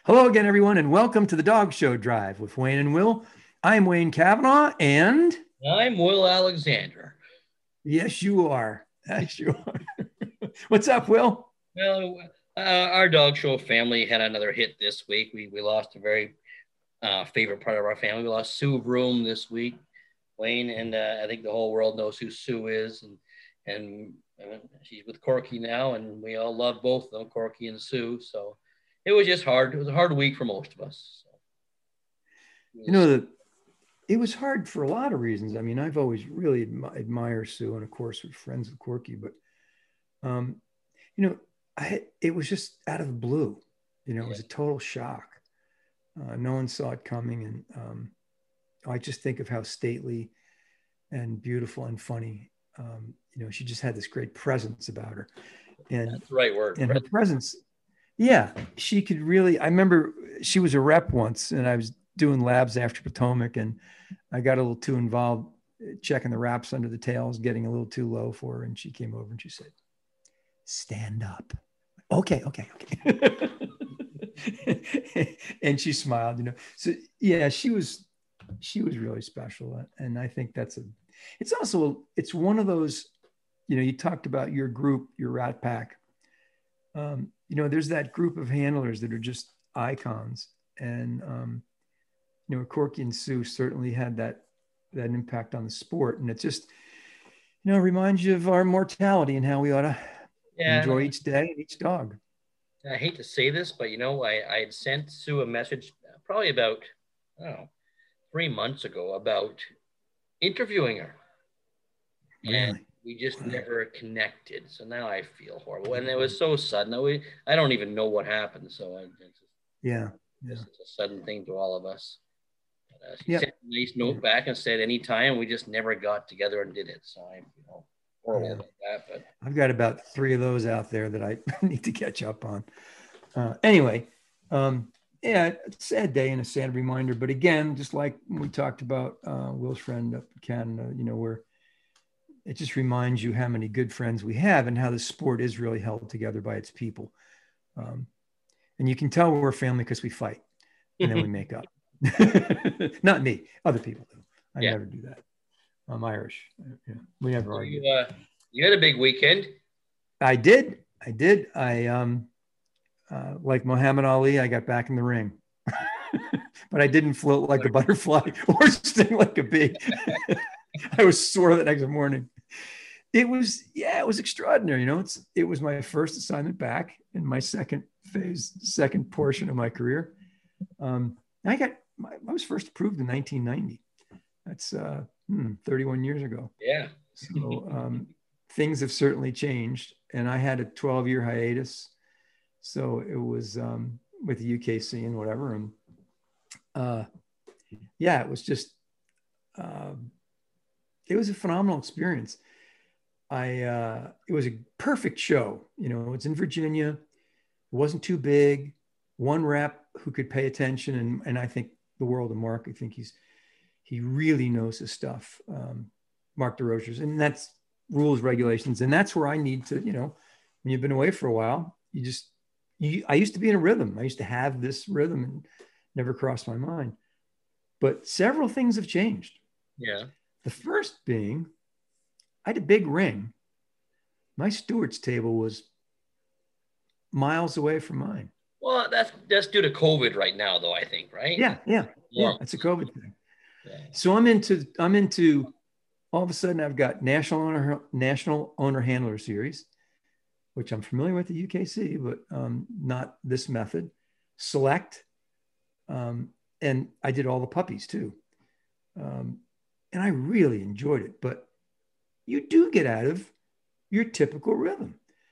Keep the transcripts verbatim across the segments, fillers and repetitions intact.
Hello again, everyone, and welcome to the Dog Show Drive with Wayne and Will. I'm Wayne Kavanaugh, and I'm Will Alexander. yes, you are. Yes, you are. What's up, Will? Well, uh, our dog show family had another hit this week. We we lost a very uh, favorite part of our family. We lost Sue Broom this week, Wayne, and uh, I think the whole world knows who Sue is, and and uh, she's with Corky now, and we all love both of them, Corky and Sue. So it was just hard. It was a hard week for most of us. So You was, know, the, it was hard for a lot of reasons. I mean, I've always really admi- admired Sue, and of course, we're friends with Corky, but, um, you know, I, it was just out of the blue. You know, it yeah, was a total shock. Uh, no one saw it coming. And um, I just think of how stately and beautiful and funny. Um, you know, she just had this great presence about her, and that's the right word. and her presence. Yeah, she could really. I remember she was a rep once, and I was doing labs after Potomac, and I got a little too involved checking the wraps under the tails, getting a little too low for her, and she came over and she said, "Stand up." Okay, okay, okay. And she smiled, you know. So yeah, she was she was really special, and I think that's a. It's also it's one of those, you know. You talked about your group, your Rat Pack. Um, you know, there's that group of handlers that are just icons, and um, you know, Corky and Sue certainly had that that impact on the sport, and it just you know reminds you of our mortality and how we ought to Yeah, and enjoy I, each day and each dog. I hate to say this, but you know, I, I had sent Sue a message probably about, I don't know, three months ago about interviewing her. And Really? we just Wow. never connected. So now I feel horrible. And it was so sudden. We, I don't even know what happened. So it's just, Yeah. Yeah. just a sudden thing to all of us. But, uh, she Yep. sent a nice Yeah. note back and said anytime. We just never got together and did it. So I feel horrible Yeah. about that. But I've got about three of those out there that I need to catch up on. Uh, anyway, um, yeah, it's a sad day and a sad reminder. But again, just like we talked about uh, Will's friend up in Canada, you know, where it just reminds you how many good friends we have and how the sport is really held together by its people. Um, and you can tell we're a family because we fight and then we make up. Not me, other people do. I yeah. never do that. I'm Irish. Yeah, we never So argue. you, uh, you had a big weekend. I did. I did. I um uh, like Muhammad Ali. I got back in the ring, but I didn't float like a butterfly or sting like a bee. I was sore the next morning. It was yeah, it was extraordinary. You know, it's it was my first assignment back in my second phase, second portion of my career. Um, I got I was first approved in nineteen ninety. That's uh, hmm, thirty-one years ago. Yeah. So um, things have certainly changed, and I had a twelve year hiatus. So it was um, with the U K C and whatever, and uh, yeah, it was just uh, it was a phenomenal experience. I uh, it was a perfect show. You know, it's in Virginia. It wasn't too big. One rep who could pay attention, and and I think the world of Mark. I think he's he really knows his stuff. Um, Mark DeRochers, and that's rules, regulations, and that's where I need to. You know, when you've been away for a while, you just you, I used to be in a rhythm. I used to have this rhythm, and never crossed my mind. But several things have changed. Yeah. The first being, I had a big ring. My steward's table was miles away from mine. Well, that's that's due to COVID right now, though, I think, right? Yeah, yeah, yeah. Well, It's a COVID thing. yeah. So I'm into I'm into all of a sudden I've got national owner national owner handler series, which I'm familiar with the U K C, but um, not this method. Select, um, and I did all the puppies too, um, and I really enjoyed it. But you do get out of your typical rhythm,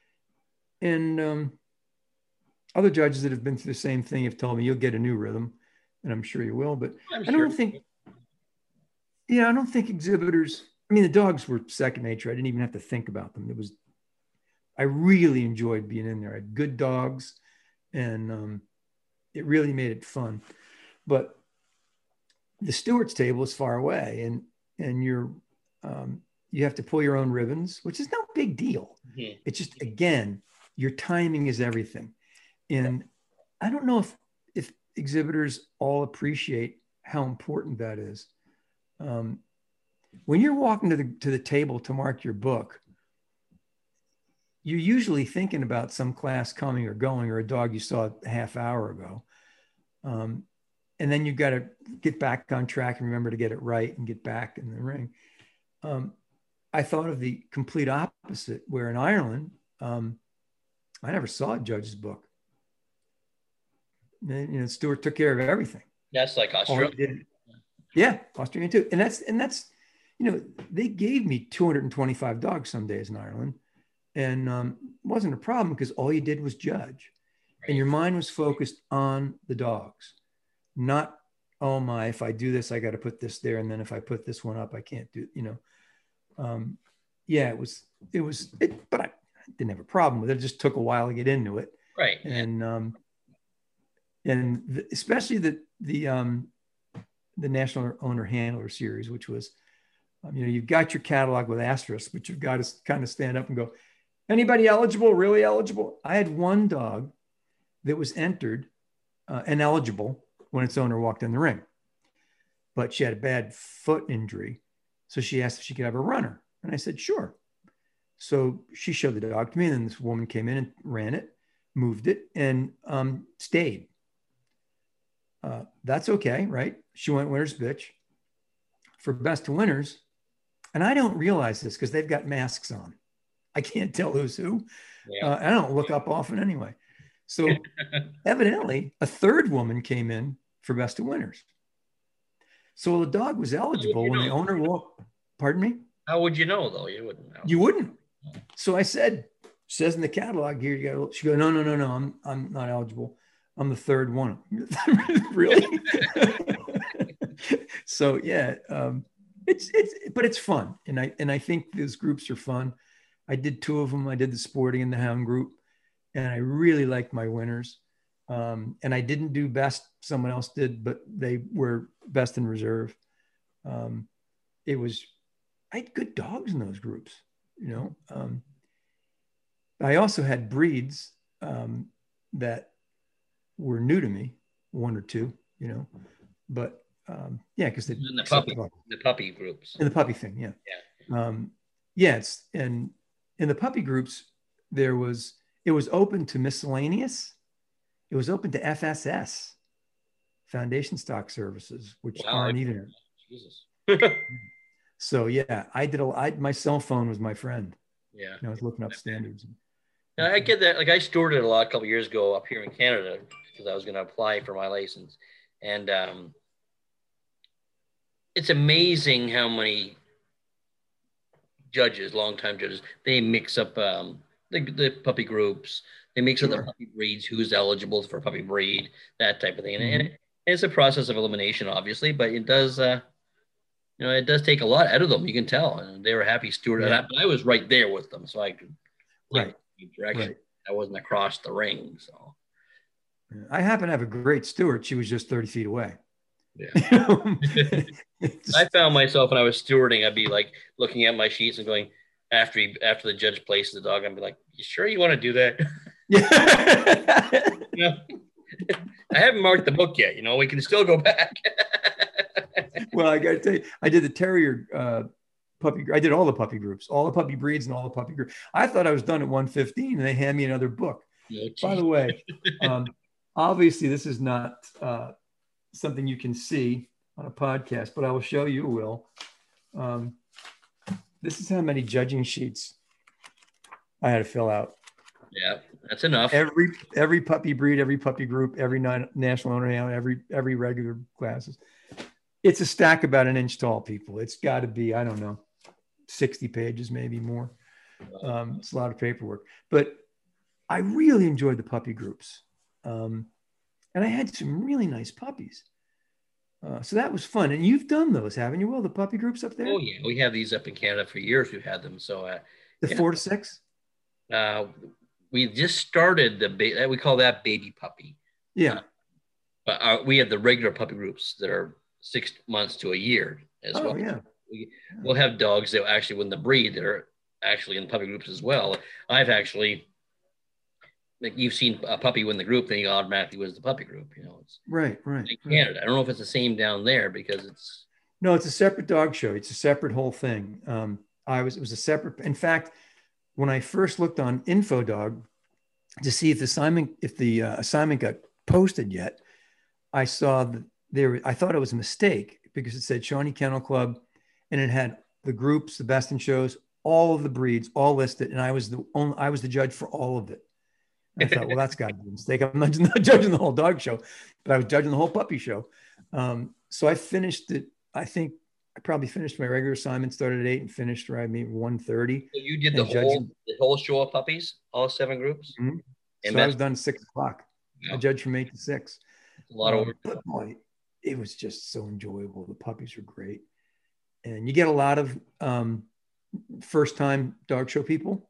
and um, other judges that have been through the same thing have told me you'll get a new rhythm, and I'm sure you will. But I'm I sure. don't think, yeah, I don't think exhibitors. I mean, the dogs were second nature. I didn't even have to think about them. It was, I really enjoyed being in there. I had good dogs, and um, it really made it fun. But the stewards table is far away, and and you're um, you have to pull your own ribbons, which is no big deal. Mhm. It's just again, your timing is everything. And I don't know if if exhibitors all appreciate how important that is. Um, when you're walking to the to the table to mark your book, you're usually thinking about some class coming or going, or a dog you saw a half hour ago. Um, and then you've got to get back on track and remember to get it right and get back in the ring. Um, I thought of the complete opposite, where in Ireland, um, I never saw a judge's book. And, you know, Stuart took care of everything. That's like Australia. Yeah, Australian too. And that's, and that's, you know, they gave me two hundred twenty-five dogs some days in Ireland. And um, it wasn't a problem because all you did was judge. Right. And your mind was focused on the dogs, not, oh my, if I do this, I got to put this there. And then if I put this one up, I can't do, you know. Um, yeah, it was, it was, it, but I didn't have a problem with it. It just took a while to get into it. Right. And, um, and the, especially the, the, um, the National Owner Handler series, which was, um, you know, you've got your catalog with asterisks, but you've got to kind of stand up and go, anybody eligible, really eligible? I had one dog that was entered uh, and eligible when its owner walked in the ring, but she had a bad foot injury. So she asked if she could have a runner. And I said, sure. So she showed the dog to me, and then this woman came in and ran it, moved it, and um, stayed. Uh, that's okay, right? She went winner's bitch. For best of winners, and I don't realize this because they've got masks on. I can't tell who's who. Yeah. Uh, I don't look up often anyway. So evidently, a third woman came in for best of winners. So the dog was eligible when know? the owner walked. Pardon me? How would you know, though? You wouldn't know. You wouldn't. So I said, says in the catalog here, you got. She goes, no, no, no, no. I'm I'm not eligible. I'm the third one. Really? So yeah, um, it's it's but it's fun, and I and I think those groups are fun. I did two of them. I did the Sporting and the Hound group, and I really liked my winners. Um, and I didn't do best; someone else did, but they were best in reserve. Um, it was I had good dogs in those groups, you know. Um, I also had breeds um, that were new to me, one or two, you know, but um, yeah, because they in the puppy, the, the puppy groups, in the puppy thing, yeah, yeah, um, yeah. It's and in the puppy groups, there was it was open to miscellaneous, it was open to F S S, Foundation Stock Services, which wow, aren't even. Jesus. So yeah, I did a. I, my cell phone was my friend. Yeah, you know, I was looking up standards. Yeah, I get that. Like I stored it a lot a couple years ago up here in Canada because I was going to apply for my license, and um, it's amazing how many judges, longtime judges, they mix up um, the, the puppy groups. They mix sure. up the puppy breeds, who's eligible for puppy breed, that type of thing. And, mm-hmm. and it, it's a process of elimination, obviously, but it does, uh, you know, it does take a lot out of them. You can tell, and they were happy steward. Yeah. But I was right there with them, so I could right direction. Right. I wasn't across the ring, so. I happen to have a great steward. She was just thirty feet away. Yeah. I found myself when I was stewarding, I'd be like looking at my sheets and going, after he, after the judge places the dog, I'd be like, you sure you want to do that? Yeah. You know, I haven't marked the book yet. You know, we can still go back. Well, I got to tell you, I did the terrier uh, puppy. I did all the puppy groups, all the puppy breeds and all the puppy groups. I thought I was done at one fifteen and they hand me another book. Oh, by the way, um, obviously this is not uh, something you can see on a podcast, but I will show you, Will. Um, this is how many judging sheets I had to fill out. Yeah, that's enough. Every every puppy breed, every puppy group, every non, national owner, every every regular classes. It's a stack about an inch tall, people. It's got to be, I don't know, sixty pages, maybe more. Um, it's a lot of paperwork, but I really enjoyed the puppy groups. Um, and I had some really nice puppies. Uh, so that was fun. And you've done those, haven't you, Will, the puppy groups up there? Oh, yeah. We have these up in Canada for years. We've had them. So uh, the yeah. four to six? Uh, we just started the, ba- we call that baby puppy. Yeah. Uh, but uh, we have the regular puppy groups that are six months to a year as oh, well. Yeah. We, we'll have dogs that actually win the breed that are actually in puppy groups as well. I've actually, like you've seen a puppy win the group, then he automatically wins the puppy group. You know, it's right, right, in right. Canada. I don't know if it's the same down there because it's No, it's a separate dog show. It's a separate whole thing. Um, I was, it was a separate, in fact, when I first looked on InfoDog to see if the assignment, if the uh, assignment got posted yet, I saw that there, I thought it was a mistake because it said Shawnee Kennel Club and it had the groups, the best in shows, all of the breeds, all listed. And I was the only, I was the judge for all of it. And I thought, well, that's got to be a mistake. I'm not, not judging the whole dog show, but I was judging the whole puppy show. Um, so I finished it. I think I probably finished my regular assignment, started at eight and finished around maybe one thirty. So you did the whole the whole show of puppies, all seven groups? Mm-hmm. So I was done at six o'clock. Yeah. I judged from eight to six. A lot um, of work. But boy, it was just so enjoyable. The puppies were great. And you get a lot of um, first time dog show people.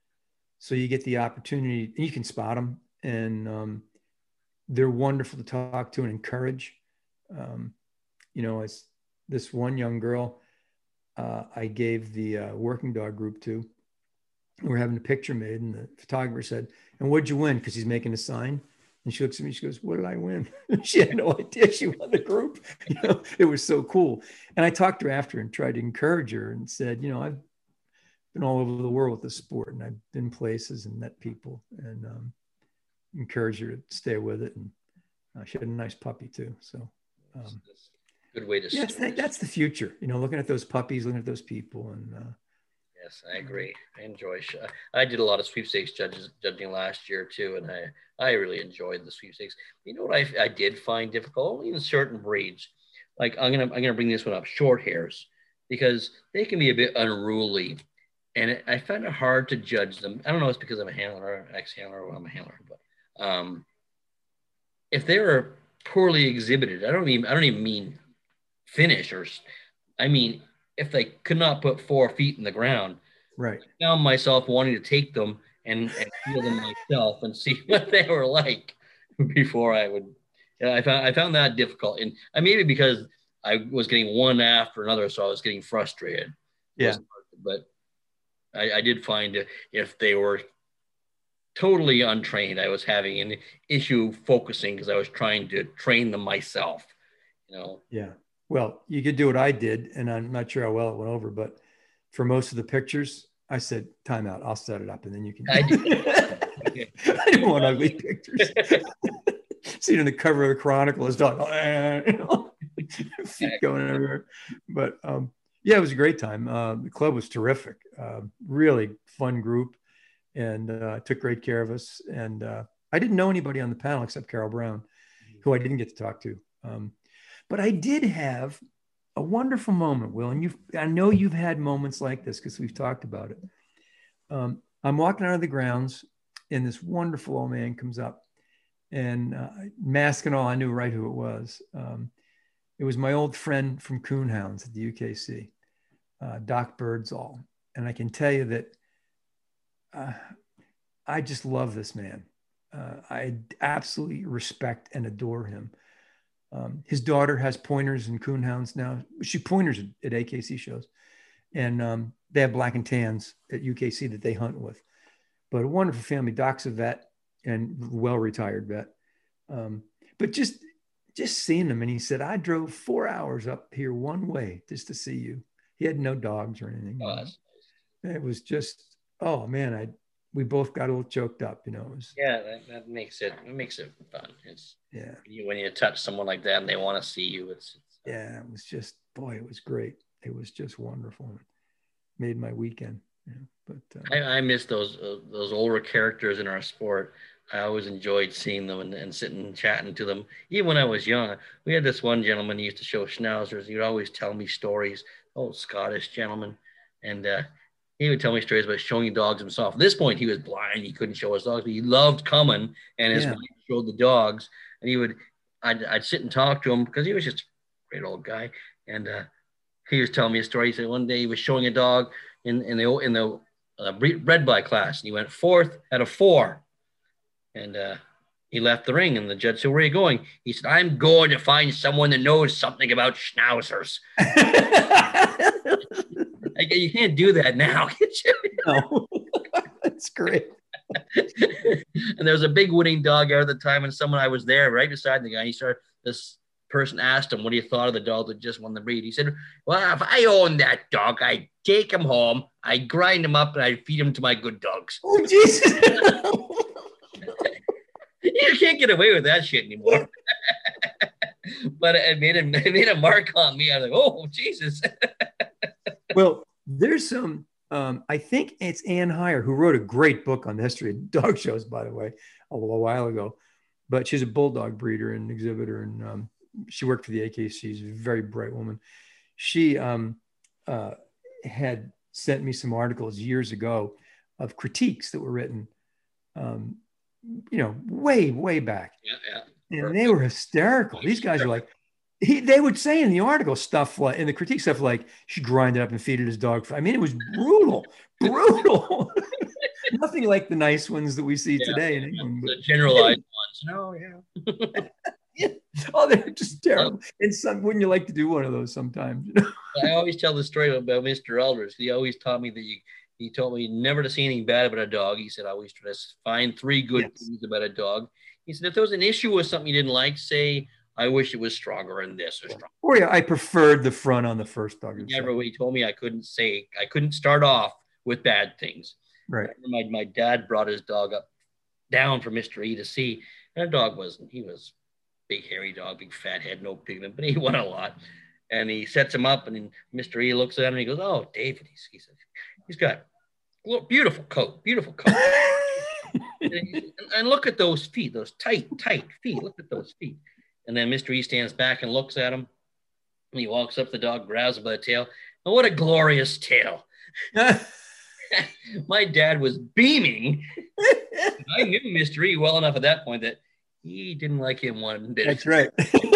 So you get the opportunity, and you can spot them, and um, they're wonderful to talk to and encourage. Um, you know, as this one young girl uh, I gave the uh, working dog group to, we were having a picture made, and the photographer said, "And what'd you win?" Because he's making a sign. And she looks at me, she goes, "What did I win?" She had no idea she won the group. You know, it was so cool. And I talked to her after and tried to encourage her and said, you know, I've been all over the world with this sport, and I've been places and met people, and um, encourage her to stay with it. And uh, she had a nice puppy too. So um, good way to yeah, that, that's the future, you know, looking at those puppies, looking at those people. And uh, yes, I agree. I enjoy. I did a lot of sweepstakes judges judging last year too, and I I really enjoyed the sweepstakes. You know what I I did find difficult, only in certain breeds. Like I'm gonna I'm gonna bring this one up, short hairs, because they can be a bit unruly, and it, I find it hard to judge them. I don't know if it's because I'm a handler, ex-handler, or I'm a handler, but um, if they were poorly exhibited, I don't even I don't even mean finishers. I mean, if they could not put four feet in the ground, right. I found myself wanting to take them and, and feel them myself and see what they were like before I would. Yeah, I found I found that difficult, and I maybe because I was getting one after another, so I was getting frustrated. Yeah, but I, I did find if they were totally untrained, I was having an issue focusing because I was trying to train them myself. You know. Yeah. Well, you could do what I did, and I'm not sure how well it went over, but for most of the pictures, I said, "Time out. I'll set it up, and then you can." I, I didn't want ugly pictures. Seen on the cover of the Chronicle as dog, you know, feet going everywhere. But um, yeah, it was a great time. Uh, the club was terrific. Uh, really fun group, and uh, took great care of us. And uh, I didn't know anybody on the panel except Carol Brown, who I didn't get to talk to. Um, But I did have a wonderful moment, Will, and you've, I know you've had moments like this because we've talked about it. Um, I'm walking out of the grounds, and this wonderful old man comes up, and uh, mask and all, I knew right who it was. Um, it was my old friend from Coonhounds at the U K C, uh, Doc Birdsall. And I can tell you that uh, I just love this man. Uh, I absolutely respect and adore him. Um, his daughter has pointers and coonhounds now. She pointers at, at A K C shows, and um, they have black and tans at U K C that they hunt with. But a wonderful family. Doc's a vet and well-retired vet. Um, but just just seeing him, and he said, "I drove four hours up here one way just to see you." He had no dogs or anything. Oh, that's nice. It was just, oh man, I we both got a little choked up, you know. It was, yeah, that, that makes it it makes it fun. It's yeah. When you, when you touch someone like that and they want to see you, it's, it's yeah, it was just, boy, it was great. It was just wonderful. It made my weekend. Yeah, but uh, I, I miss those uh, those older characters in our sport. I always enjoyed seeing them and, and sitting and chatting to them. Even when I was young, we had this one gentleman who used to show schnauzers. He would always tell me stories, old Scottish gentleman, and uh, he would tell me stories about showing dogs himself. At this point, he was blind; he couldn't show his dogs, but he loved coming, and his yeah. wife showed the dogs. And he would, I'd, I'd sit and talk to him because he was just a great old guy. And uh, he was telling me a story. He said one day he was showing a dog in in the in the uh, red by class, and he went fourth out of four. And uh, he left the ring, and the judge said, "Where are you going?" He said, "I'm going to find someone that knows something about schnauzers." Like, you can't do that now, can you? No, that's great. And there was a big winning dog out at the time, and someone I was there right beside the guy. He started this person asked him what he thought of the dog that just won the breed. He said, well, if I owned that dog, I'd take him home, I'd grind him up, and I'd feed him to my good dogs. Oh, Jesus. You can't get away with that shit anymore. But it made, a, it made a mark on me. I was like, oh, Jesus. Well, there's some, um, I think it's Ann Heyer, who wrote a great book on the history of dog shows, by the way, a little while ago. But she's a bulldog breeder and exhibitor, and um, she worked for the A K C. She's a very bright woman. She um, uh, had sent me some articles years ago of critiques that were written, um, you know, way, way back. Yeah, yeah. And they were hysterical. These guys are like, he, they would say in the article stuff like, in the critique stuff like, she grinded up and feeded his dog. I mean, it was brutal, brutal. Nothing like the nice ones that we see yeah, today in England. The generalized ones. No, yeah. Yeah. Oh, they're just terrible. And some, wouldn't you like to do one of those sometimes? I always tell the story about Mister Elders. He always taught me that you, he told me never to see anything bad about a dog. He said, I always try to find three good yes. things about a dog. He said, if there was an issue with something you didn't like, say, I wish it was stronger in this or stronger. Or yeah, I preferred the front on the first dog. Never, he told me I couldn't say, I couldn't start off with bad things. Right. My, my dad brought his dog up down for Mister E to see, and the dog wasn't, he was big hairy dog, big fat head, no pigment, but he won a lot. And he sets him up, and then Mister E looks at him and he goes, oh, David, he's, he said, he's got a beautiful coat, beautiful coat. and, and look at those feet, those tight, tight feet. Look at those feet. And then Mister E stands back and looks at him. And he walks up the dog, grabs him by the tail. And what a glorious tail. My dad was beaming. I knew Mister E well enough at that point that he didn't like him one bit. That's right.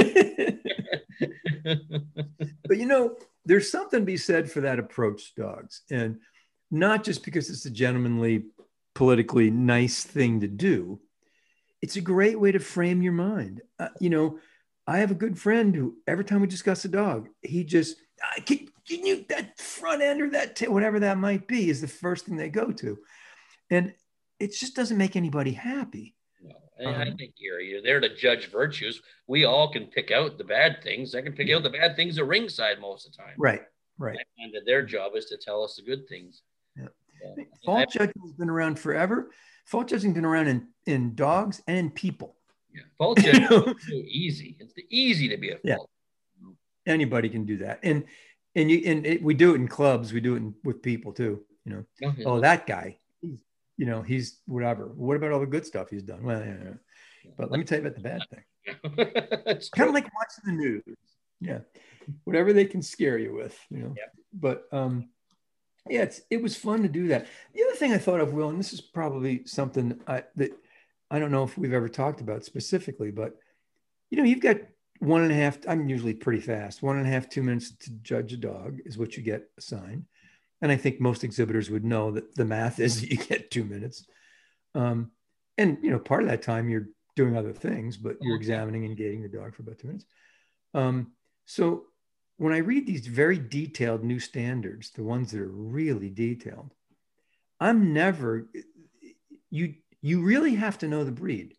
But, you know, there's something to be said for that approach to dogs. And not just because it's a gentlemanly, politically nice thing to do. It's a great way to frame your mind. Uh, you know, I have a good friend who every time we discuss a dog, he just, I can, can you, that front end or that, tail, whatever that might be, is the first thing they go to. And it just doesn't make anybody happy. No, and um, I think you're, you're there to judge virtues. We all can pick out the bad things. I can pick yeah. out the bad things at ringside most of the time. Right, right. I find that their job is to tell us the good things. Yeah. Yeah. Fault judging has been around forever. Fault judging has been around in, in dogs and in people. Yeah, fault judging is so easy. It's easy to be a fault. Yeah. Anybody can do that. And and you and it, we do it in clubs. We do it in, with people too. You know, oh, yeah. oh that guy, he's, you know, he's whatever. What about all the good stuff he's done? Well, yeah, yeah. But let me tell you about the bad thing. It's kind of like watching the news. Yeah, whatever they can scare you with, you know. Yeah. But um, yeah, it's it was fun to do that. The other thing I thought of, Will, and this is probably something I, that I don't know if we've ever talked about specifically, but you know, you've got one and a half, I'm usually pretty fast, one and a half, two minutes to judge a dog is what you get assigned. And I think most exhibitors would know that the math is that you get two minutes. Um, and, you know, part of that time you're doing other things, but you're examining and gating the dog for about two minutes. Um, so when I read these very detailed new standards, the ones that are really detailed, I'm never, you, you really have to know the breed.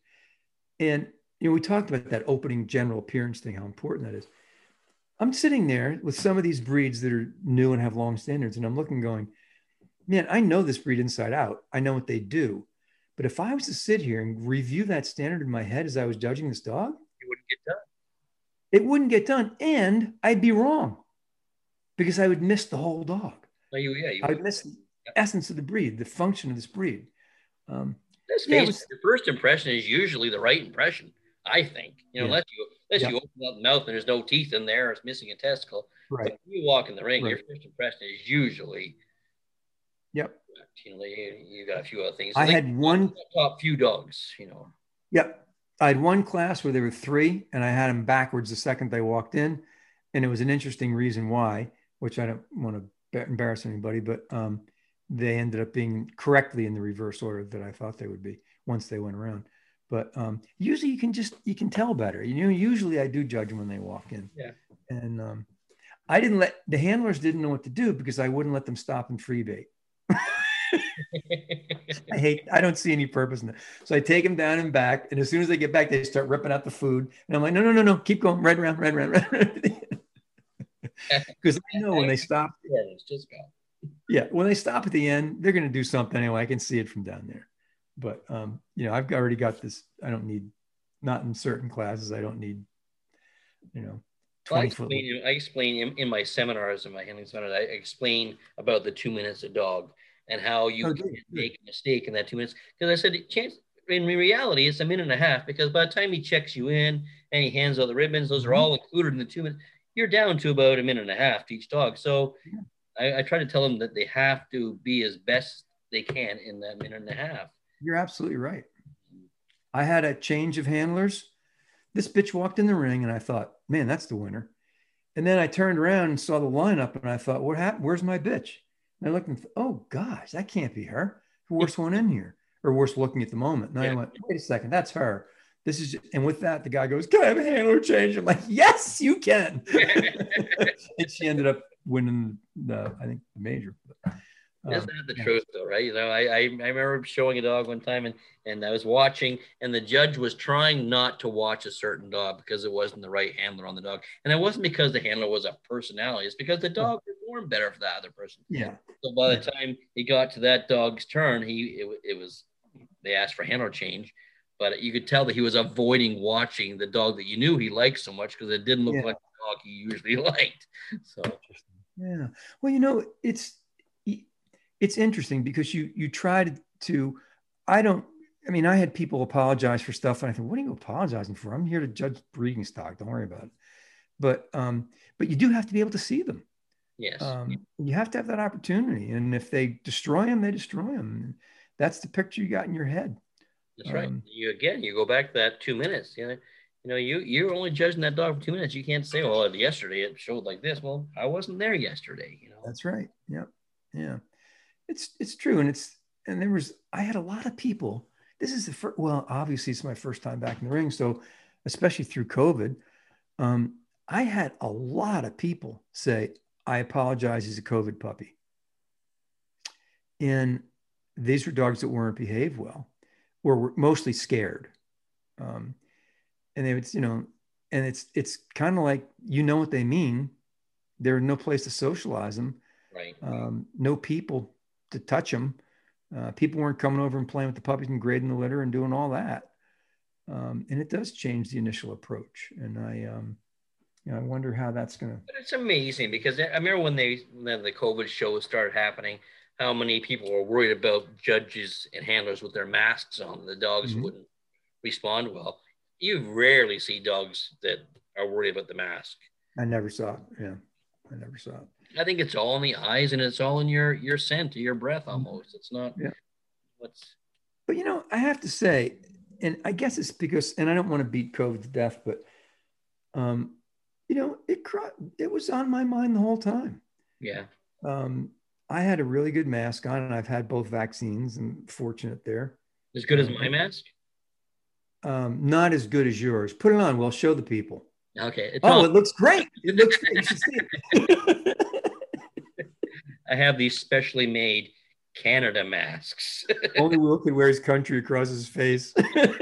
And you know, we talked about that opening general appearance thing, how important that is. I'm sitting there with some of these breeds that are new and have long standards, and I'm looking going, man, I know this breed inside out. I know what they do. But if I was to sit here and review that standard in my head as I was judging this dog, it wouldn't get done. It wouldn't get done, and I'd be wrong because I would miss the whole dog. No, you, yeah, you I would miss the yeah. essence of the breed, the function of this breed. Um, this yeah, was, the first impression is usually the right impression. I think, you know, yeah. unless you unless yeah. you open up the mouth and there's no teeth in there, or it's missing a testicle. Right. But when you walk in the ring, right. your first impression is usually. Yep. You know, you, you got a few other things. I, I had one top few dogs. You know. Yep. I had one class where there were three, and I had them backwards the second they walked in, and it was an interesting reason why, which I don't want to embarrass anybody, but um, they ended up being correctly in the reverse order that I thought they would be once they went around. But um, usually you can just, you can tell better. You know, usually I do judge them when they walk in. Yeah. And um, I didn't let, the handlers didn't know what to do because I wouldn't let them stop and free bait. I hate, I don't see any purpose in that. So I take them down and back. And as soon as they get back, they start ripping out the food. And I'm like, no, no, no, no, keep going right around, right around, right around. Because I know when they stop, Yeah, it's just gone. yeah, when they stop at the end, they're going to do something anyway. I can see it from down there. But, um, you know, I've already got this. I don't need, not in certain classes, I don't need, you know, Well, I twenty foot. explain, I explain in, in my seminars and my handling seminars, I explain about the two minutes a dog and how you Oh, can good, good. make a mistake in that two minutes. Because I said, chance in reality, it's a minute and a half. Because by the time he checks you in and he hands out the ribbons, those are Mhm. all included in the two minutes. You're down to about a minute and a half to each dog. So Yeah. I, I try to tell them that they have to be as best they can in that minute and a half. You're absolutely right. I had a change of handlers. This bitch walked in the ring and I thought, man, that's the winner. And then I turned around and saw the lineup and I thought, what happened? Where's my bitch? And I looked and thought, oh gosh, that can't be her. The worst one in here, or worst looking at the moment. And Yeah. I went, wait a second, that's her. This is, and with that, the guy goes, can I have a handler change? I'm like, yes, you can. And she ended up winning the, I think, the major. But, um, Isn't that the yeah. truth, though, right? You know, I, I I remember showing a dog one time, and and I was watching, and the judge was trying not to watch a certain dog because it wasn't the right handler on the dog, and it wasn't because the handler was a personality; it's because the dog performed better for that other person. Yeah. So by the Yeah. time he got to that dog's turn, he it, it was they asked for handler change, but you could tell that he was avoiding watching the dog that you knew he liked so much because it didn't look Yeah. like the dog he usually liked. So yeah. Well, you know, it's it's interesting because you you try to, to I don't I mean, I had people apologize for stuff and I think, what are you apologizing for? I'm here to judge breeding stock. Don't worry about it. But um, but you do have to be able to see them. yes. Um, you have to have that opportunity. And if they destroy them, they destroy them. That's the picture you got in your head. That's right. Um, You again, you go back to that two minutes. You know, you know, you you're only judging that dog for two minutes. You can't say, "Well, yesterday it showed like this." Well, I wasn't there yesterday. You know. That's right. Yeah. Yeah. It's it's true. And it's and there was I had a lot of people. This is the first, well, obviously it's my first time back in the ring. So especially through COVID, um, I had a lot of people say, I apologize, he's a COVID puppy. And these were dogs that weren't behaved well or were mostly scared. Um, and they would, you know, and it's it's kind of like, you know what they mean. There's no place to socialize them. Right. Um, no people to touch them. Uh, people weren't coming over and playing with the puppies and grading the litter and doing all that. Um, and it does change the initial approach. And I, um, you know, I wonder how that's going to. But it's amazing because I remember when they when the COVID shows started happening, how many people were worried about judges and handlers with their masks on. The dogs mm-hmm. wouldn't respond well. You rarely see dogs that are worried about the mask. I never saw it. Yeah, I never saw it. I think it's all in the eyes and it's all in your your scent, your breath almost. It's not yeah. what's But you know, I have to say, and I guess it's because, and I don't want to beat COVID to death, but um, you know, it it was on my mind the whole time. Yeah. Um, I had a really good mask on, and I've had both vaccines. I'm fortunate there. As good as um, my mask? Um, not as good as yours. Put it on. We'll show the people. Okay. It's oh, all- it looks great. It looks great. You should see it. I have these specially made Canada masks. Only Will can wear his country across his face.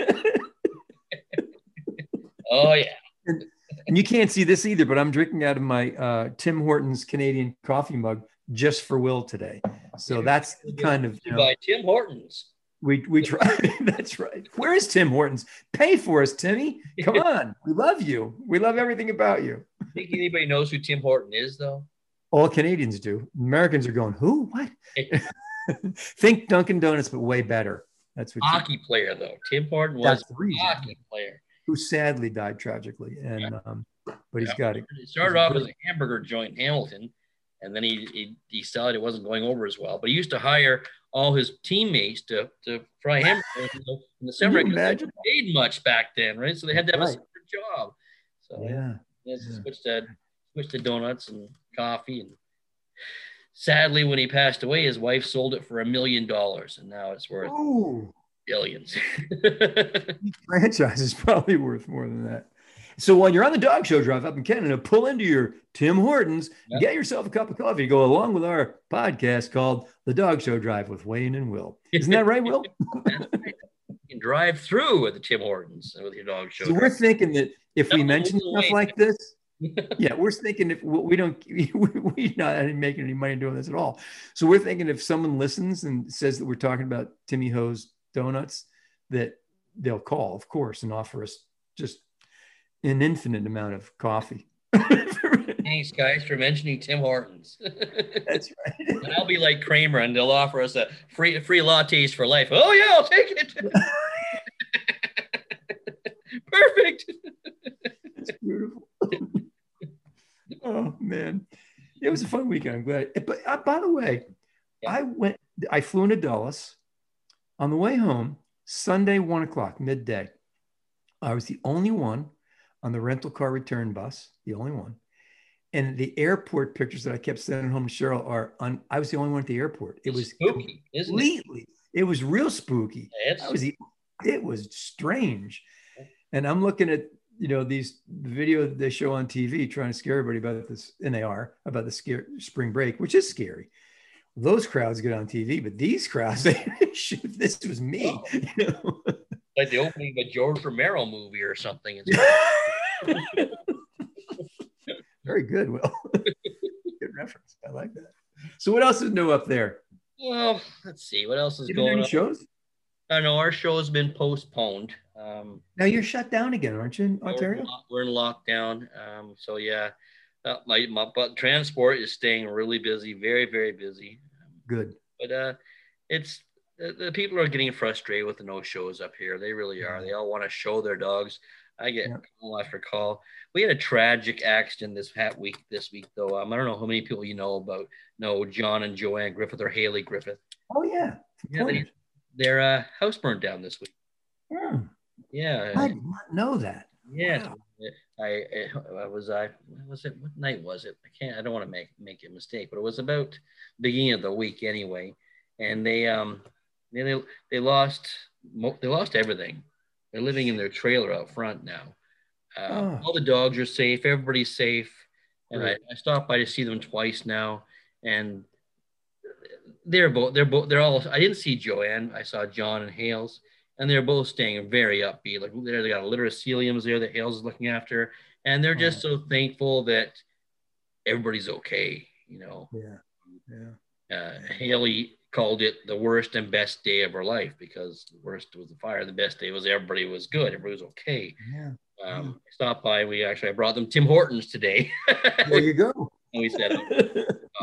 Oh, yeah. And, and you can't see this either, but I'm drinking out of my uh, Tim Hortons Canadian coffee mug just for Will today. So that's kind of, you know, by Tim Hortons. We we try. That's right. Where is Tim Hortons? Pay for us, Timmy. Come on. We love you. We love everything about you. Think anybody knows who Tim Horton is, though? All Canadians do. Americans are going, who? What? Think Dunkin' Donuts, but way better. That's what. Hockey you, player, though. Tim Horton was a hockey player who sadly died tragically, and yeah. um, but he's yeah. got it. He started off as a hamburger joint in Hamilton, and then he, he he decided it wasn't going over as well. But he used to hire all his teammates to to fry hamburgers in the summer. They didn't paid much back then, right? So they had to have right. a separate job. So yeah, yeah, yeah. switched to switched to donuts and coffee. And sadly, when he passed away, his wife sold it for a million dollars, and now it's worth Ooh. billions. Franchise is probably worth more than that. So while you're on the dog show drive up in Canada, pull into your Tim Hortons, Yep. get yourself a cup of coffee, go along with our podcast called The Dog Show Drive with Wayne and Will. Isn't that right, Will? That's right. You can drive through with the Tim Hortons with your dog show. So we're thinking that if we No, mention no stuff way. like this, yeah, we're thinking if we don't, we, we're not making any money doing this at all. So we're thinking if someone listens and says that we're talking about Timmy Ho's Donuts, that they'll call, of course, and offer us just an infinite amount of coffee. Thanks, guys, for mentioning Tim Hortons. That's right. And I'll be like Kramer, and they'll offer us a free free lattes for life. Oh yeah, I'll take it. Perfect. It's beautiful. Oh man, it was a fun weekend. I'm glad. But uh, by the way, Yeah. I went. I flew into Dulles. On the way home, Sunday, one o'clock, midday. I was the only one on the rental car return bus. The only one. And the airport pictures that I kept sending home to Cheryl are on. I was the only one at the airport. It was spooky, isn't it? completely. It was real spooky. It's, I was. the- It was strange. And I'm looking at, you know, these the video that they show on T V trying to scare everybody about this, and they are about the scare, spring break, which is scary. Those crowds get on T V, but these crowds, they, shoot, this was me. You know? like the opening of a George Romero movie or something. It's Very good, Will. Good reference. I like that. So what else is new up there? well, let's see what else is You been to going any on. shows? I know our show has been postponed. Um, Now you're shut down again, aren't you, in Ontario? We're in lockdown. Um, so yeah, uh, my, my but transport is staying really busy, very, very busy. Good. But uh, it's the, the people are getting frustrated with the no shows up here. They really are. They all want to show their dogs. I get Yeah. call after call. We had a tragic accident this hat week. This week though, um, I don't know how many people you know about. No, John and Joanne Griffith or Haley Griffith. Oh yeah. Yeah, they, their uh, house burned down this week. Hmm. Yeah. I did not know that. Yeah, Wow. I, I, I was I was it what night was it? I can't. I don't want to make make a mistake, but it was about beginning of the week anyway. And they um they they, they lost they lost everything. They're living in their trailer out front now. Uh, Oh. All the dogs are safe. Everybody's safe. And Right. I, I stopped by to see them twice now, and they're both they're both they're all. I didn't see Joanne. I saw John and Hales. And they're both staying very upbeat. Like there, they got a litter of ciliums there that Hales is looking after, and they're just so thankful that everybody's okay. You know, Yeah. Yeah. uh, Haley called it the worst and best day of her life because the worst was the fire. The best day was everybody was good. Everybody was okay. Yeah. Um, I stopped by. We actually I brought them Tim Hortons today. There you go. And we said we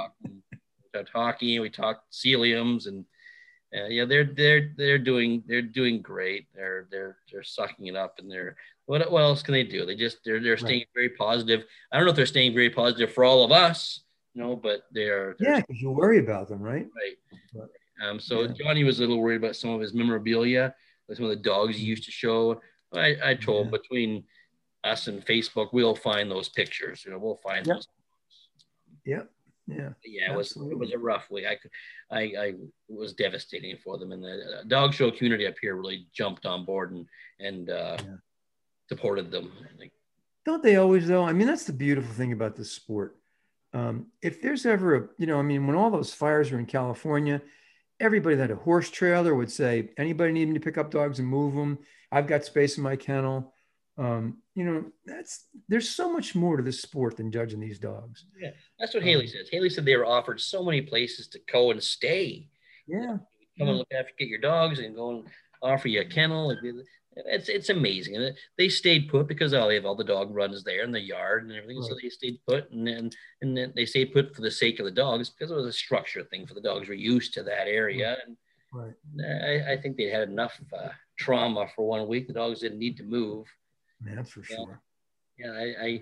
talked hockey. We talked ciliums and. Uh, yeah, they're they're they're doing they're doing great. They're they're they're sucking it up, and they're what what else can they do? They just they're they're staying Right. very positive. I don't know if they're staying very positive for all of us, you know, but they're, they're Yeah, because you worry about them, right? right. Um, so Yeah. Johnny was a little worried about some of his memorabilia, like some of the dogs he used to show. I I told him Yeah. between us and Facebook, we'll find those pictures. You know, we'll find Yep. those. Yep. Yeah. Yeah, it was it Absolutely. was a rough week. I could, I, I it was devastating for them, and the dog show community up here really jumped on board and and uh, Yeah. supported them. Like, Don't they always though? I mean, that's the beautiful thing about the sport. Um, if there's ever a, you know, I mean, when all those fires were in California, everybody that had a horse trailer would say, anybody need me to pick up dogs and move them? I've got space in my kennel. Um, you know, that's there's so much more to this sport than judging these dogs. yeah, that's what Haley says. Haley said they were offered so many places to go and stay. Yeah. Come and look after, get your dogs, and go and offer you a kennel. It's it's amazing. And they stayed put because oh, they have all the dog runs there in the yard and everything. Right. So they stayed put, and then and then they stayed put for the sake of the dogs because it was a structure thing for the dogs. Were used to that area, and Right. I, I think they had enough uh, trauma for one week. The dogs didn't need to move. Man, that's for Yeah. sure. Yeah, I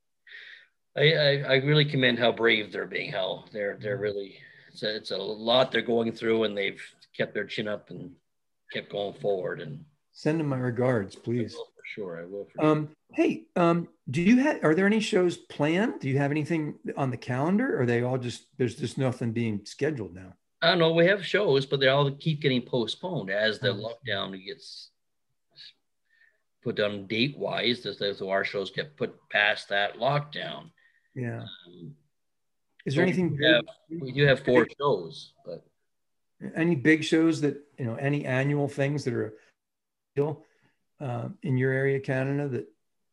I, I I really commend how brave they're being. How they're they're really it's a, it's a lot they're going through, and they've kept their chin up and kept going forward. And Send them my regards, I please. will for sure. I will. For sure. Um, hey, um, do you have, are there any shows planned? Do you have anything on the calendar? Or are they all just, there's just nothing being scheduled now? I don't know. We have shows, but they all keep getting postponed as the Oh. lockdown gets put down date wise, so our shows get put past that lockdown. Yeah. Um, Is there so anything we big? have, we do have four shows, but Any big shows that, you know, any annual things that are still uh, in your area, Canada, that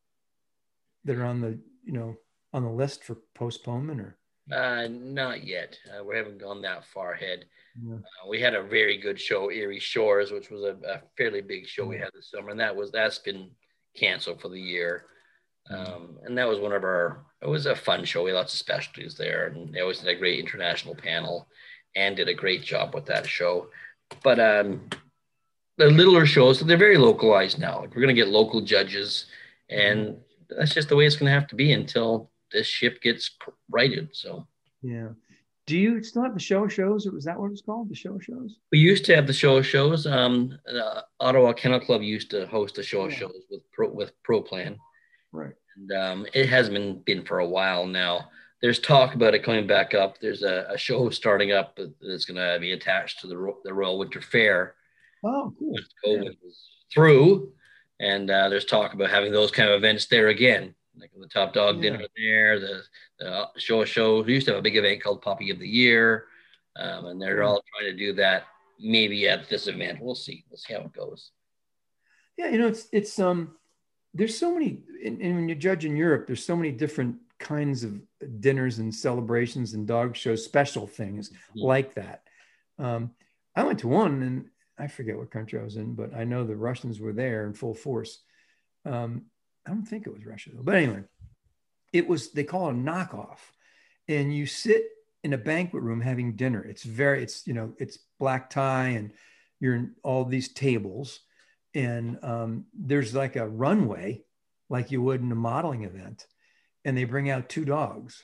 that are on the, you know, on the list for postponement or? uh, not yet. Uh, we haven't gone that far ahead. Yeah. Uh, we had a very good show, Erie Shores, which was a, a fairly big show we had this summer, and that was that's been canceled for the year. Um, and that was one of our. It was a fun show. We had lots of specialties there, and they always had a great international panel, and did a great job with that show. But um, the littler shows, so they're very localized now. Like we're going to get local judges, and that's just the way it's going to have to be until this ship gets righted. So Yeah. Do you still have the show shows, or was that what it's called? The show shows? we used to have the show shows. Um, the Ottawa Kennel Club used to host the show Yeah. shows with Pro with Pro Plan, Right. and um, it hasn't been been for a while now. There's talk about it coming back up. There's a, a show starting up that's going to be attached to the the Royal Winter Fair. Oh, cool. Once COVID yeah. was through, and uh, there's talk about having those kind of events there again, like the Top Dog yeah. Dinner there, the, the show show. We used to have a big event called Puppy of the Year, um, and they're yeah. all trying to do that maybe at this event. We'll see. We'll see how it goes. Yeah, you know, it's it's um, there's so many, and, and when you judge in Europe, there's so many different kinds of dinners and celebrations and dog shows, special things mm-hmm. like that. Um, I went to one, and I forget what country I was in, but I know the Russians were there in full force. Um, I don't think it was Russia though, but anyway, it was, they call it a knockoff, and you sit in a banquet room having dinner. It's very, it's, you know, it's black tie, and you're in all these tables, and um, there's like a runway like you would in a modeling event, and they bring out two dogs,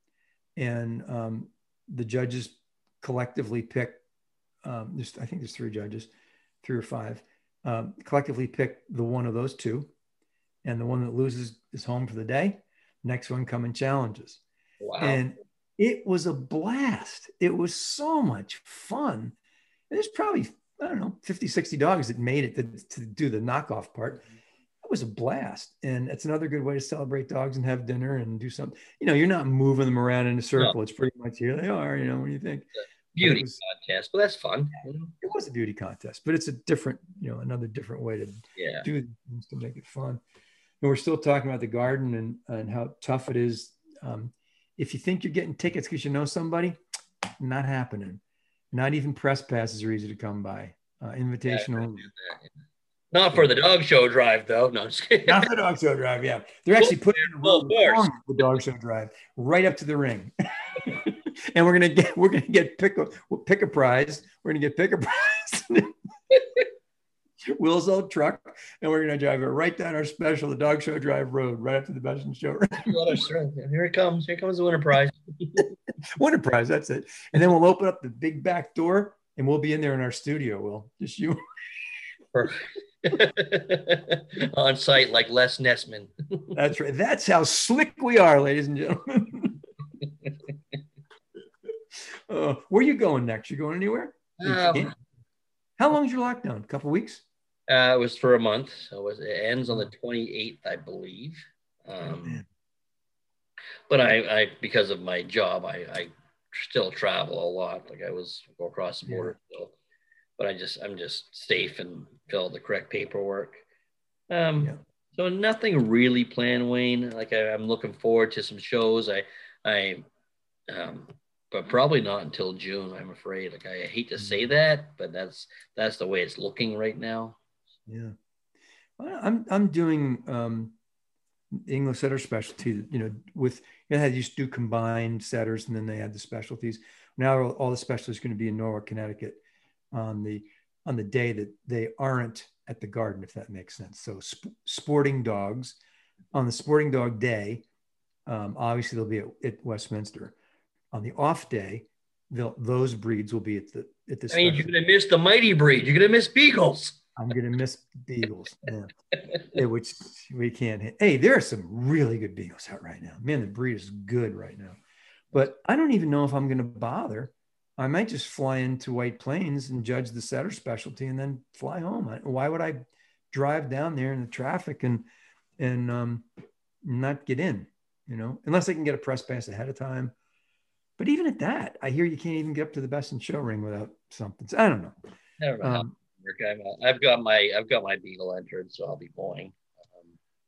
and um, the judges collectively pick Um, there's, I think there's three judges, three or five, um, collectively pick the one of those two, and the one that loses is home for the day. Next one come and challenges. Wow. And it was a blast. It was so much fun. And there's probably, I don't know, fifty, sixty dogs that made it to, to do the knockoff part. It was a blast. And it's another good way to celebrate dogs and have dinner and do something. You know, you're not moving them around in a circle. No. It's pretty much here they are, you know, what do you think? Yeah. Beauty was, contest, but that's fun. It was a beauty contest, but it's a different, you know, another different way to yeah. do things to make it fun. And we're still talking about the garden and, and how tough it is. Um, if you think you're getting tickets because you know somebody, not happening. Not even press passes are easy to come by. Uh, invitational. Yeah, not for the dog show drive, though. No, just kidding. Not the dog show drive. Yeah, they're actually putting in a road the dog show drive right up to the ring. And we're gonna get we're gonna get pick a we'll pick a prize. We're gonna get pick a prize. Will's old truck, and we're gonna drive it right down our special, the Dog Show Drive Road, right up to the Best in Show. Here it comes. Here comes the winter prize. Winter prize. That's it. And then we'll open up the big back door, and we'll be in there in our studio. Will just you. On site like Les Nessman. That's right. That's how slick we are, ladies and gentlemen. Uh, where are you going next? You going anywhere? Um, How long is your lockdown? A couple of weeks? Uh, it was for a month. So it, was, it ends on the twenty-eighth, I believe. Um, oh, but I, I, because of my job, I, I still travel a lot. Like I was go across the border yeah. still. But I just, I'm just safe and fill out the correct paperwork. Um, yeah. So nothing really planned, Wayne. Like I, I'm looking forward to some shows. I, I, um, but probably not until June, I'm afraid. Like I hate to say that, but that's that's the way it's looking right now. Yeah, well, I'm I'm doing um, English setter specialty. You know, with you know, they used to do combined setters, and then they had the specialties. Now all the specialties are going to be in Norwalk, Connecticut, on the on the day that they aren't at the garden, if that makes sense. So sp- sporting dogs on the sporting dog day, um, obviously they'll be at, at Westminster. On the off day, those breeds will be at the at this. I mean, you're gonna miss the mighty breed. You're gonna miss beagles. I'm gonna miss beagles, yeah. Yeah, which we can't hit. Hey, there are some really good beagles out right now. Man, the breed is good right now. But I don't even know if I'm gonna bother. I might just fly into White Plains and judge the setter specialty and then fly home. Why would I drive down there in the traffic and and um, not get in, you know, unless they can get a press pass ahead of time. But even at that, I hear you can't even get up to the Best in Show ring without something. So I don't know. I don't know how Um, I'm, I've got my I've got my Beagle entered, so I'll be going. Um,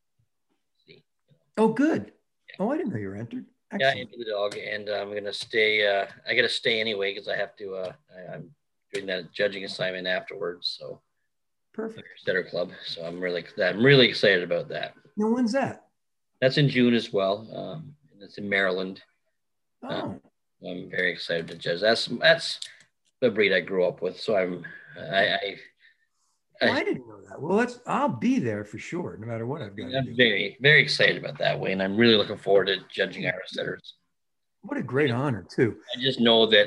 see. oh, good. Yeah. Oh, I didn't know you were entered. Yeah, Excellent. into the dog, and uh, I'm gonna stay. Uh, I gotta stay anyway because I have to. Uh, I, I'm doing that judging assignment afterwards. So Perfect. Setter Club. So I'm really I'm really excited about that. Now, when's that? That's in June as well. Um, and it's in Maryland. Oh, uh, I'm very excited to judge. That's that's the breed I grew up with. So I'm I I, well, I didn't know that. Well, let's. I'll be there for sure, no matter what I've got I'm to do. very very excited about that, Wayne. I'm really looking forward to judging Irish setters. What a great honor, too. I just know that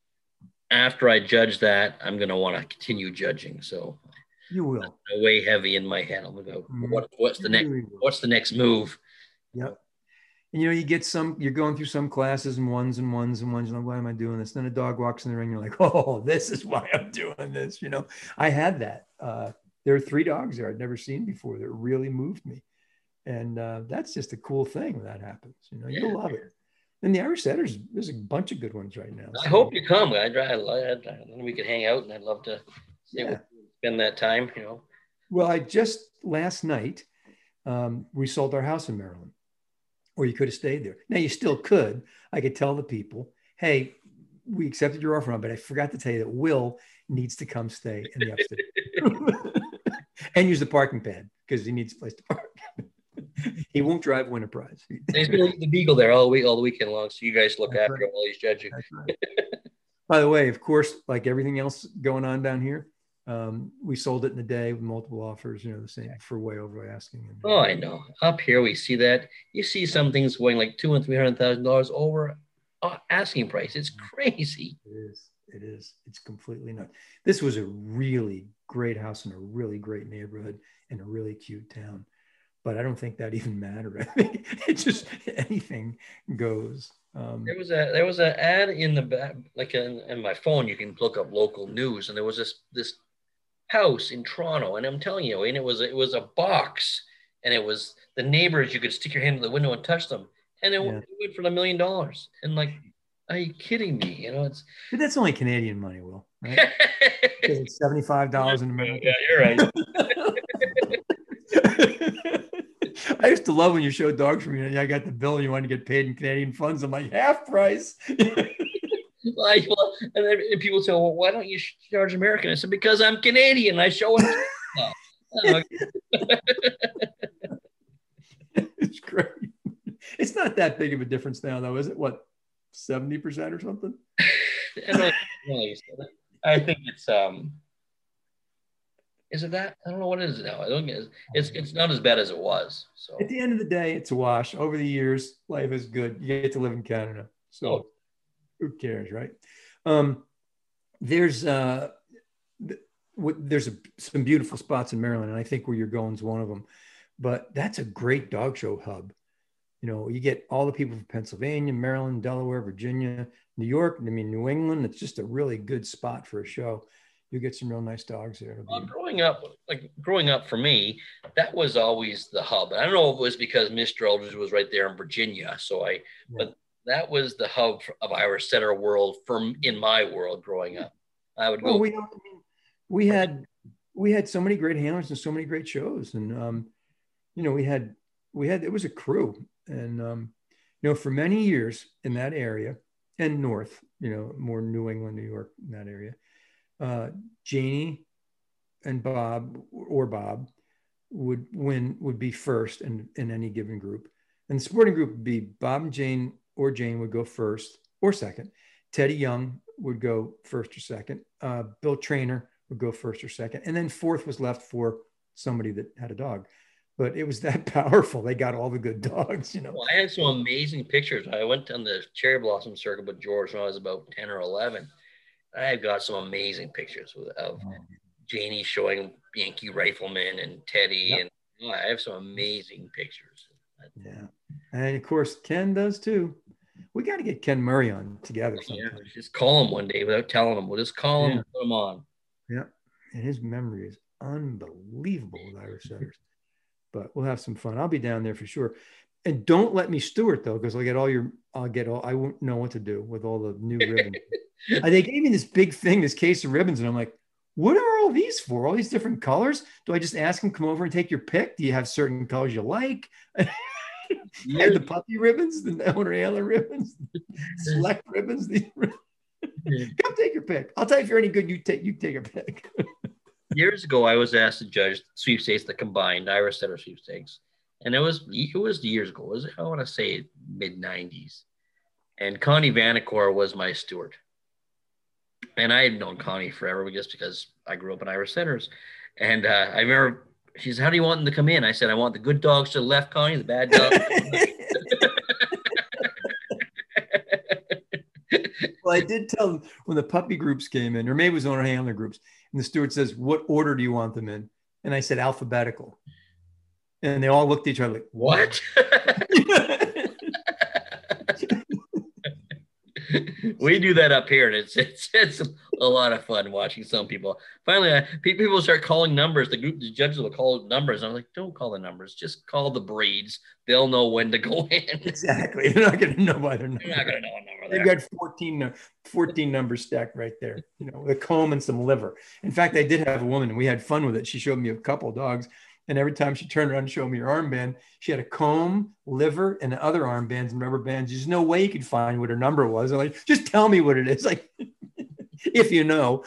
after I judge that, I'm going to want to continue judging. So You will. way heavy in my head. I'm going to go, Mhm. what, what's the You next, really will. what's the next move? Yep. And you know, you get some, you're going through some classes and ones and ones and ones. You're like, why am I doing this? Then a dog walks in the ring. You're like, oh, this is why I'm doing this. You know, I had that. Uh, there are three dogs there I'd never seen before that really moved me. And uh, that's just a cool thing when that happens. You know, Yeah. you'll love it. And the Irish setters, there's a bunch of good ones right now. I so. hope you come. I'd, I'd, I'd, then we could hang out, and I'd love to yeah. spend that time, you know. Well, I just last night, um, we sold our house in Maryland, or you could have stayed there. Now you still could. I could tell the people, hey, we accepted your offer, but I forgot to tell you that Will needs to come stay in the upstairs and use the parking pad because he needs a place to park. He won't drive Winter Prize. He's going to leave the Beagle there all week, all the weekend long. So you guys look That's after right. him while he's judging. Right. By the way, of course, like everything else going on down here, um, we sold it in a day with multiple offers, you know, the same for way over asking. And, oh, I know. Up here, we see that. You see some things going like two and three hundred thousand dollars over asking price. It's crazy. It is. It is. It's completely nuts. This was a really great house in a really great neighborhood in a really cute town. But I don't think that even mattered. I think it just anything goes. Um, there was a there was an ad in the back, like in, in my phone. You can look up local news, and there was this this house in Toronto, and I'm telling you, and it was it was a box, and it was the neighbors. You could stick your hand in the window and touch them, and it, yeah. it went for a million dollars. And like, are you kidding me? You know, it's. But that's only Canadian money, Will. Right? It's seventy-five dollars in America. Yeah, you're right. I used to love when you showed dogs for me and I got the bill and you wanted to get paid in Canadian funds. I'm like, half price. Like, well, and then and people say, well, why don't you charge American? I said, because I'm Canadian. I show it. It's great. It's not that big of a difference now, though, is it? What, seventy percent or something? I think it's um. Is it that? I don't know what it is now. I don't get it's it's not as bad as it was. So at the end of the day, it's a wash. Over the years, life is good. You get to live in Canada, so oh. who cares, right? Um, there's uh, there's a, some beautiful spots in Maryland, and I think where you're going is one of them. But that's a great dog show hub. You know, you get all the people from Pennsylvania, Maryland, Delaware, Virginia, New York. I mean, New England. It's just a really good spot for a show. You get some real nice dogs there. Well, growing up, like growing up for me, that was always the hub. I don't know if it was because Mister Eldridge was right there in Virginia, so I. Yeah. But that was the hub of Irish Setter world from in my world growing up. I would well, go. We, we had we had so many great handlers and so many great shows, and um, you know, we had we had it was a crew, and um, you know, for many years in that area and north, you know, more New England, New York, in that area. Uh, Janie and Bob or Bob would win would be first in, in any given group. And the supporting group would be Bob and Jane or Jane would go first or second. Teddy Young would go first or second. Uh, Bill Trainer would go first or second. And then fourth was left for somebody that had a dog. But it was that powerful. They got all the good dogs, you know. Well, I had some amazing pictures. I went on the Cherry Blossom Circuit with George when I was about ten or eleven. I've got some amazing pictures with, of oh. Janie showing Yankee Rifleman and Teddy. Yep. And oh, I have some amazing pictures. Yeah. And of course, Ken does too. We got to get Ken Murray on together sometime. Yeah, just call him one day without telling him. We'll just call him yeah. and put him on. Yeah. And his memory is unbelievable with Irish setters. But we'll have some fun. I'll be down there for sure. And don't let me steward though, because I'll get all your, I'll get all, I won't know what to do with all the new ribbons. uh, they gave me this big thing, this case of ribbons, and I'm like, what are all these for? All these different colors? Do I just ask them, come over and take your pick? Do you have certain colors you like? Yeah, the puppy ribbons, the owner handler ribbons, select ribbons. The, come take your pick. I'll tell you if you're any good. You take you take a pick. Years ago, I was asked to judge sweepstakes, the combined Irish setter sweepstakes, and it was it was years ago. It was I want to say mid nineties, and Connie Vanacore was my steward, and I had known Connie forever just because I grew up in Irish setters, and uh, I remember. She said, how do you want them to come in? I said, I want the good dogs to the left, Connie, the bad dogs. Well, I did tell them when the puppy groups came in, or maybe it was owner handler groups, and the steward says, what order do you want them in? And I said, alphabetical. And they all looked at each other like, what? We do that up here, and it's, it's it's a lot of fun watching some people. Finally, I, people start calling numbers. The group, the judges will call numbers. I'm like, don't call the numbers. Just call the breeds. They'll know when to go in. Exactly. They're not going to know by their number. They're not going to know a number. They've got fourteen, fourteen numbers stacked right there, you know, with a comb and some liver. In fact, I did have a woman, and we had fun with it. She showed me a couple of dogs. And every time she turned around and showed me her armband, she had a comb, liver, and other armbands and rubber bands. There's no way you could find what her number was. I'm like, just tell me what it is. Like, if you know.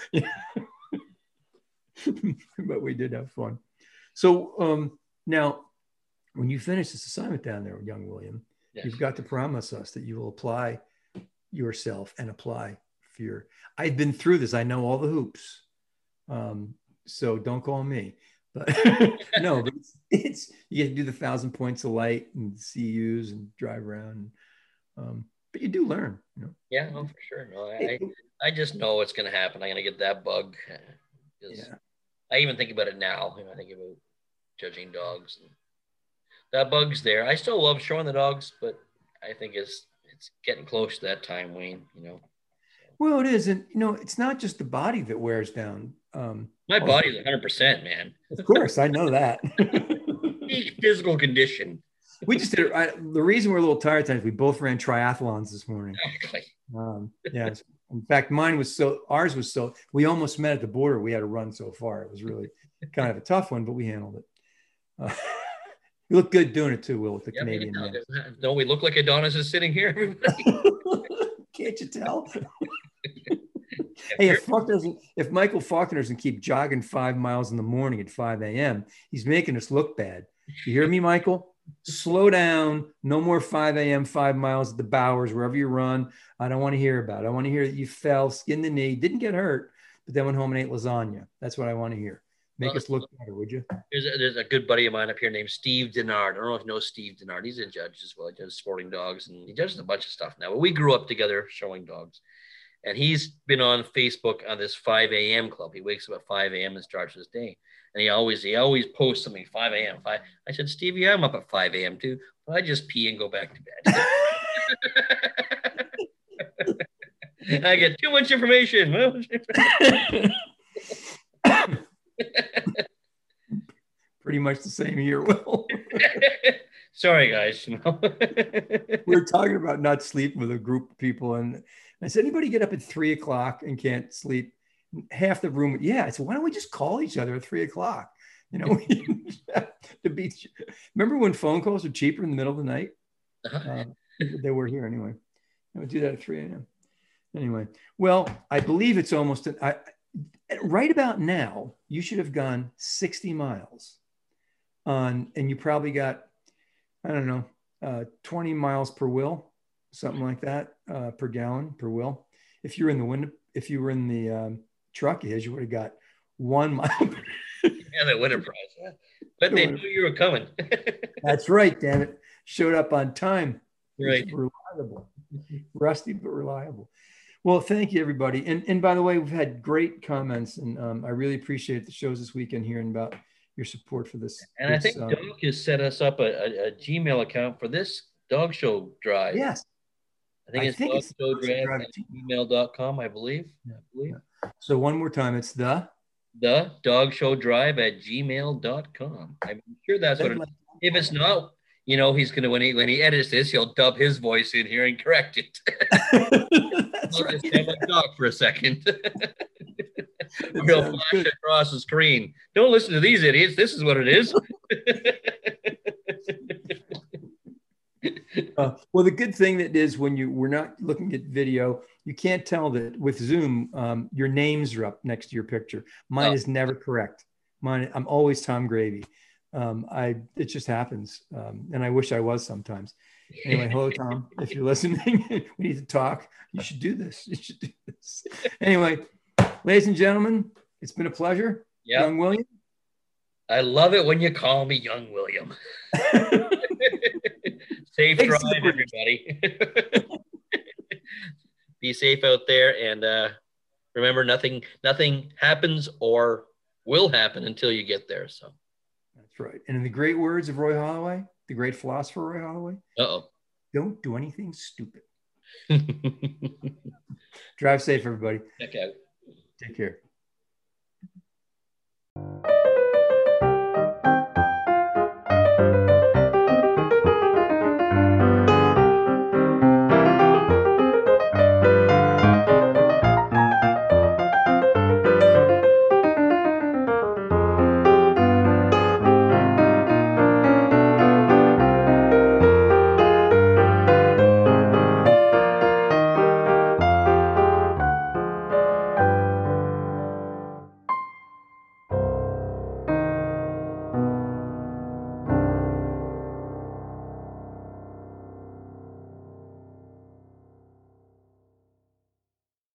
But we did have fun. So um, now, when you finish this assignment down there, young William, yes, you've got to promise us that you will apply yourself and apply for your. I've been through this. I know all the hoops. Um, so don't call me. But no, but it's, it's you get to do the thousand points of light and C Us and drive around. Um, but you do learn, you know. Yeah, no, for sure. No, I, I just know it's going to happen. I'm going to get that bug. Yeah. I even think about it now. You know, I think about judging dogs. And that bug's there. I still love showing the dogs, but I think it's it's getting close to that time, Wayne. You know. Well, it is, and you know, it's not just the body that wears down. Um, My body's one hundred percent, man. Of course, I know that. Peak physical condition. We just did. I, the reason we're a little tired tonight is we both ran triathlons this morning. Exactly. Um, yeah. In fact, mine was so. Ours was so. We almost met at the border. We had to run so far. It was really kind of a tough one, but we handled it. Uh, you look good doing it too, Will, with the yep, Canadian man. Don't we look like Adonis is sitting here, everybody? Can't you tell? Hey, if Faulkner doesn't, if Michael Faulkner doesn't keep jogging five miles in the morning at five a.m., he's making us look bad. You hear me, Michael? Slow down. No more five a.m., five miles at the Bowers, wherever you run. I don't want to hear about it. I want to hear that you fell, skinned the knee, didn't get hurt, but then went home and ate lasagna. That's what I want to hear. Make well, us look better, would you? There's a, there's a good buddy of mine up here named Steve Denard. I don't know if you know Steve Denard. He's a judge as well. He does sporting dogs, and he judges a bunch of stuff now. But we grew up together showing dogs. And he's been on Facebook on this five a.m. club. He wakes up at five a.m. and starts his day. And he always he always posts something five a.m. five. I said, Stevie, yeah, I'm up at five a.m. too. But I just pee and go back to bed. I get too much information. Pretty much the same here, Will. Sorry, guys. We were talking about not sleeping with a group of people, and I said, anybody get up at three o'clock and can't sleep? Half the room, yeah. I said, why don't we just call each other at three o'clock? You know, to be. Remember when phone calls were cheaper in the middle of the night? Uh-huh. Uh, they were here anyway. I would do that at three a.m. Anyway, well, I believe it's almost an, I, right about now. You should have gone sixty miles on, and you probably got, I don't know, uh, twenty miles per wheel, something like that, uh, per gallon per wheel. If you're in the wind, if you were in the um, truck, as you would have got one mile. Yeah, the winter prize. Yeah. But they knew you were coming. That's right, damn it. Showed up on time. Right. Reliable. Rusty, but reliable. Well, thank you, everybody. And and by the way, we've had great comments, and um, I really appreciate the shows this weekend hearing about your support for this. And this, I think um, Doug has set us up a, a, a Gmail account for this dog show drive. Yes. I think I it's think dog it's show drive at gmail dot com, I believe. Yeah. I believe. Yeah. So one more time, it's the The Dog Show Drive at gmail dot com. I'm sure that's what it is. If it's not, you know, he's gonna when he when he edits this, he'll dub his voice in here and correct it. That's I'll right. just stand like dog for a second. He'll flash good. Across the screen. Don't listen to these idiots. This is what it is. uh, well, the good thing that is when you we're not looking at video, you can't tell that with Zoom, um, your names are up next to your picture. Mine oh. is never correct. Mine, I'm always Tom Gravy. Um, I it just happens, um, and I wish I was sometimes. Anyway, hello, Tom. If you're listening, we need to talk. You should do this. You should do this. Anyway, ladies and gentlemen, it's been a pleasure. Yeah, Young William. I love it when you call me Young William. Safe drive, everybody. Be safe out there, and uh, remember, nothing, nothing happens or will happen until you get there. So that's right. And in the great words of Roy Holloway, the great philosopher Roy Holloway, uh-oh, don't do anything stupid. Drive safe, everybody. Check out. Take care.